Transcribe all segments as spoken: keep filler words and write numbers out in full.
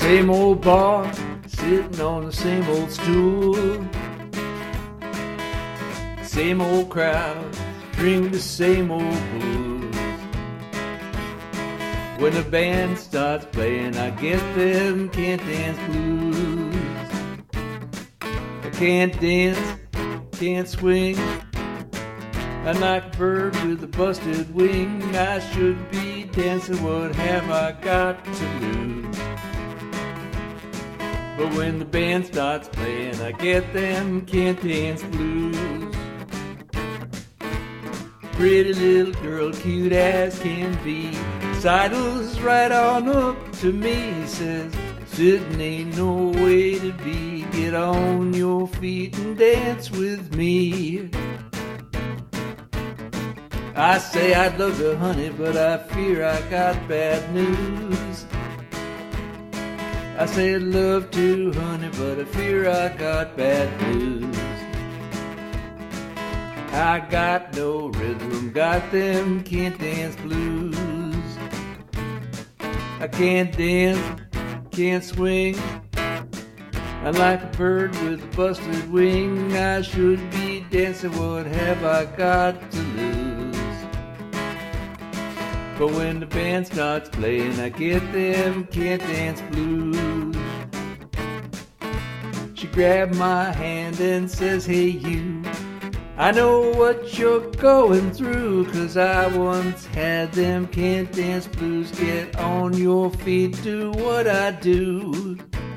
Same old bar, sitting on the same old stool. Same old crowd, drink the same old blues. When the band starts playing, I get them can't dance blues. I can't dance, can't swing. I'm like a bird with a busted wing. I should be dancing, what have I got to lose? But when the band starts playing, I get them can't dance blues. Pretty little girl, cute as can be, sidles right on up to me. Says, sitting ain't no way to be. Get on your feet and dance with me. I say I'd love to, honey, but I fear I got bad news. I say I'd love to, honey, but I fear I got bad news. I got no rhythm, got them can't dance blues. I can't dance, can't swing. I'm like a bird with a busted wing. I should be dancing, what have I got to lose? But when the band starts playing, I get them can't dance blues. She grabbed my hand and says, hey you, I know what you're going through, 'cause I once had them can't dance blues. Get on your feet, do what I do.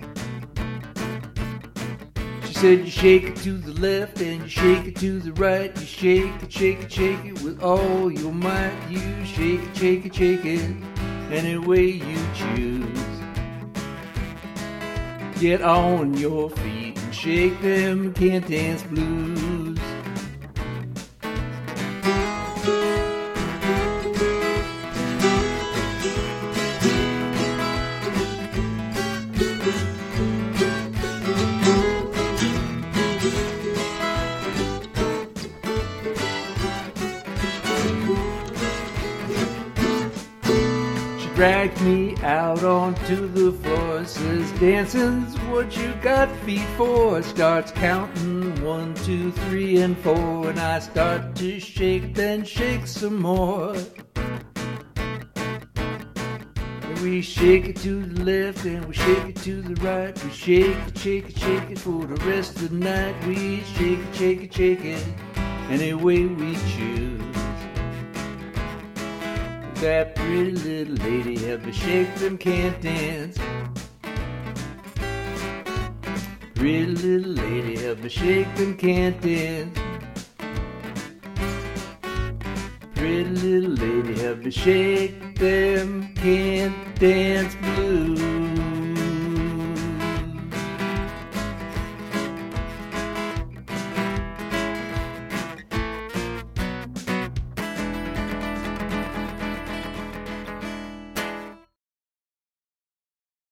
She said you shake it to the left and you shake it to the right. You shake it, shake it, shake it with all your might. You shake it, shake it, shake it any way you choose. Get on your feet and shake them can't dance blues. Dragged me out onto the floor, says dancing's what you got feet for. Starts counting one, two, three, and four, and I start to shake, then shake some more. We shake it to the left and we shake it to the right. We shake it, shake it, shake it for the rest of the night. We shake it, shake it, shake it any way we choose. That pretty little lady help me shake them can't dance. Pretty little lady help me shake them can't dance. Pretty little lady help me shake them can't dance blues.